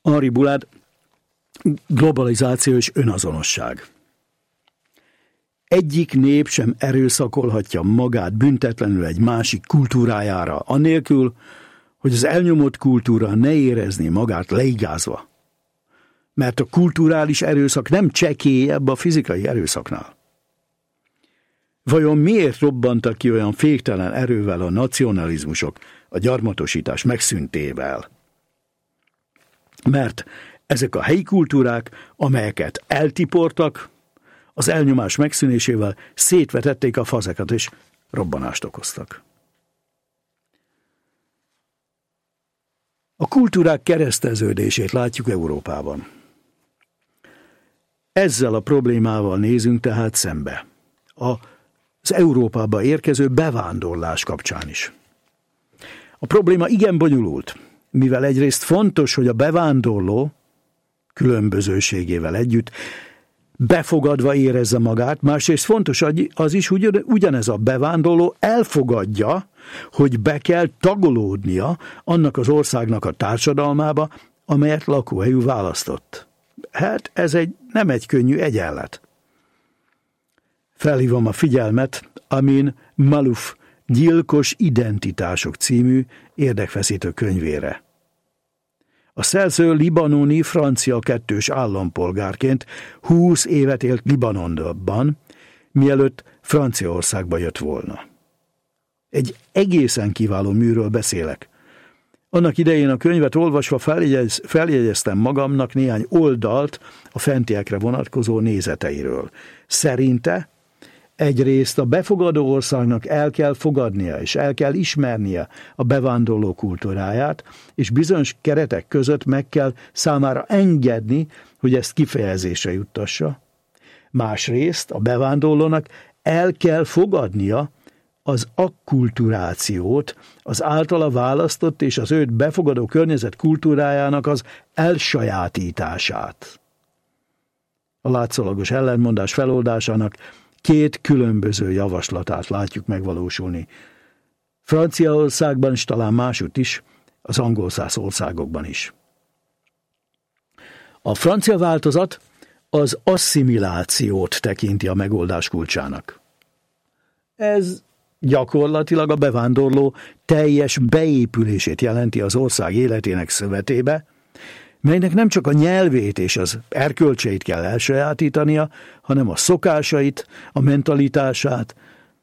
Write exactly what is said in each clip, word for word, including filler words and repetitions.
Henri Boulard, globalizáció és önazonosság. Egyik nép sem erőszakolhatja magát büntetlenül egy másik kultúrájára, annélkül, hogy az elnyomott kultúra ne érezné magát leigázva. Mert a kulturális erőszak nem csekélyebb a fizikai erőszaknál. Vajon miért robbantak ki olyan féktelen erővel a nacionalizmusok a gyarmatosítás megszűntével? Mert ezek a helyi kultúrák, amelyeket eltiportak, az elnyomás megszűnésével szétvetették a fazekat és robbanást okoztak. A kultúrák kereszteződését látjuk Európában. Ezzel a problémával nézünk tehát szembe. Az Európába érkező bevándorlás kapcsán is. A probléma igen bonyolult, mivel egyrészt fontos, hogy a bevándorló különbözőségével együtt befogadva érezze magát, másrészt fontos az is, hogy ugyanez a bevándorló elfogadja, hogy be kell tagolódnia annak az országnak a társadalmába, amelyet lakóhelyű választott. Hát ez egy, nem egy könnyű egyenlet. Felhívom a figyelmet Amin Maalouf Gyilkos identitások című érdekfeszítő könyvére. A szerző libanoni francia kettős állampolgárként húsz évet élt Libanonban, mielőtt Franciaországba jött volna. Egy egészen kiváló műről beszélek. Annak idején a könyvet olvasva feljegyez, feljegyeztem magamnak néhány oldalt a fentiekre vonatkozó nézeteiről. Szerinte egyrészt a befogadó országnak el kell fogadnia, és el kell ismernie a bevándorló kultúráját, és bizonyos keretek között meg kell számára engedni, hogy ezt kifejezésre juttassa. Másrészt a bevándorlónak el kell fogadnia az akkulturációt, az általa választott és az őt befogadó környezet kultúrájának az elsajátítását. A látszólagos ellentmondás feloldásának két különböző javaslatát látjuk megvalósulni. Franciaországban és talán másutt is, az angolszász országokban is. A francia változat az asszimilációt tekinti a megoldás kulcsának. Ez gyakorlatilag a bevándorló teljes beépülését jelenti az ország életének szövetébe, melynek nem csak a nyelvét és az erkölcseit kell elsajátítania, hanem a szokásait, a mentalitását,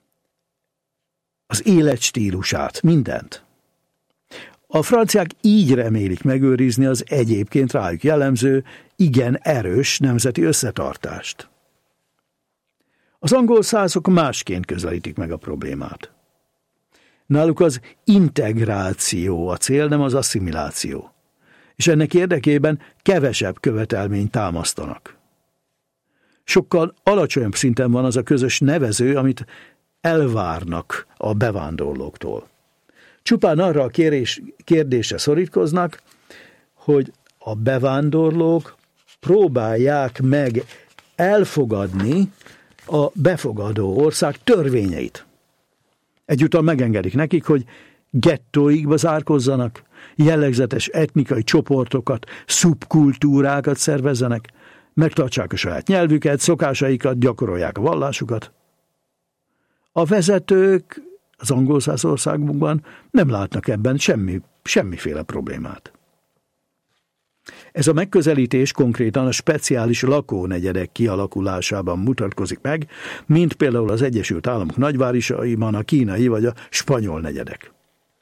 az életstílusát, mindent. A franciák így remélik megőrizni az egyébként rájuk jellemző, igen erős nemzeti összetartást. Az angolszászok másként közelítik meg a problémát. Náluk az integráció a cél, nem az asszimiláció. És ennek érdekében kevesebb követelményt támasztanak. Sokkal alacsonyabb szinten van az a közös nevező, amit elvárnak a bevándorlóktól. Csupán arra a kérés, kérdésre szorítkoznak, hogy a bevándorlók próbálják meg elfogadni a befogadó ország törvényeit. Egyúttal megengedik nekik, hogy gettóikba zárkozzanak, jellegzetes etnikai csoportokat, szubkultúrákat szervezzenek, megtartsák a saját nyelvüket, szokásaikat, gyakorolják a vallásukat. A vezetők az angolszász országokban nem látnak ebben semmi, semmiféle problémát. Ez a megközelítés konkrétan a speciális lakónegyedek kialakulásában mutatkozik meg, mint például az Egyesült Államok nagyvárosaiban a kínai vagy a spanyol negyedek.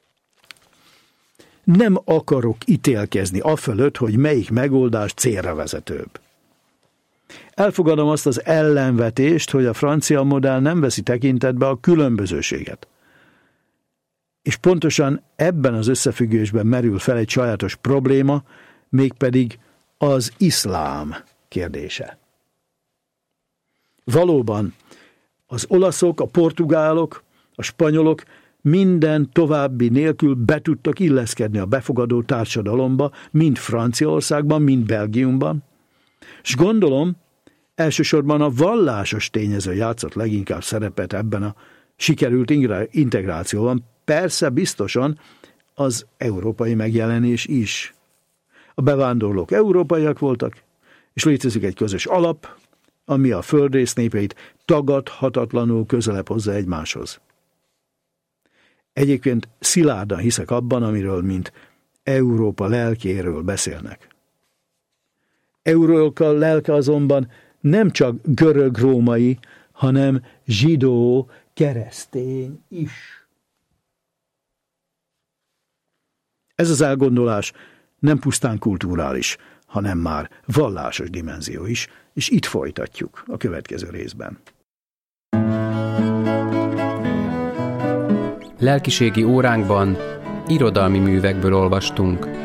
Nem akarok ítélkezni afölött, hogy melyik megoldás célra vezetőbb. Elfogadom azt az ellenvetést, hogy a francia modell nem veszi tekintetbe a különbözőséget. És pontosan ebben az összefüggésben merül fel egy sajátos probléma, mégpedig az iszlám kérdése. Valóban az olaszok, a portugálok, a spanyolok minden további nélkül be tudtak illeszkedni a befogadó társadalomba, mind Franciaországban, mind Belgiumban, és gondolom, elsősorban a vallásos tényező játszott leginkább szerepet ebben a sikerült integrációban, persze biztosan az európai megjelenés is. A bevándorlók európaiak voltak, és létezik egy közös alap, ami a földrész népeit tagadhatatlanul közelebb hozza egymáshoz. Egyébként szilárdan hiszek abban, amiről mint Európa lelkéről beszélnek. Európa lelke azonban nem csak görög-római, hanem zsidó, keresztény is. Ez az elgondolás nem pusztán kulturális, hanem már vallásos dimenzió is, és itt folytatjuk a következő részben. Lelkiségi óránkban irodalmi művekből olvastunk.